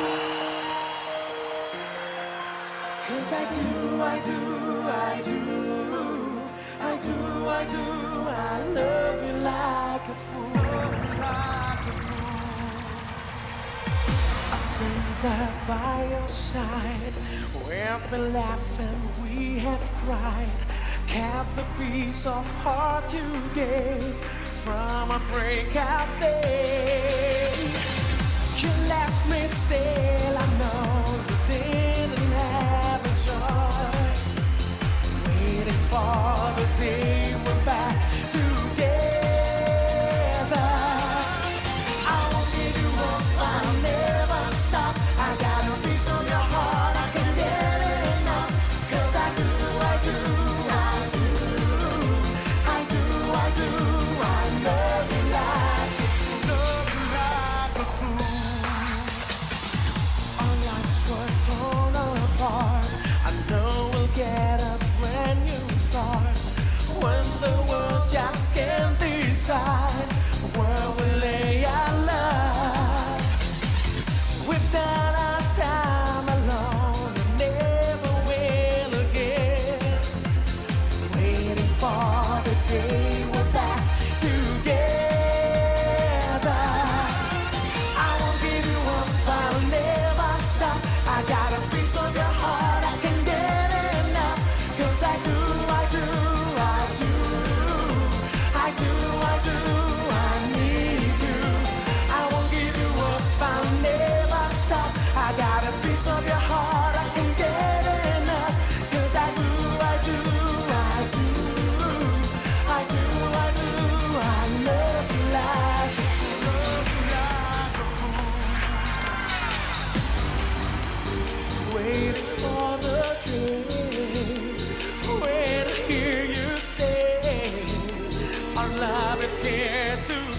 'Cause I do, I do, I do, I do, I do, I love you like a fool, like a fool. I've been there by your side, we've been laughing, we have cried, kept the piece of heart you gave from a breakup day. You left me still, I know you didn't have a choice. Waiting for the day we're back together. I won't give you up, I'll never stop. I got a piece of your heart, I can't get enough. 'Cause I do, I do, I do, I do, I do, I love you like a fool. Our lives were torn apart. I know we'll get a brand new start when the world just can't decide where we lay our love. We've done our time alone and never will again. Waiting for the day we're back together. I won't give you up, I'll never stop. I got a piece of your heart, I can get enough. 'Cause I do, I do, I do, I do, I do, I need you. I won't give you up, I'll never stop. I got a piece of your heart, I can get enough. 'Cause I do, I do, I do, I do, I do, I love you like a fool. Waiting for the day when I hear you say our love is here to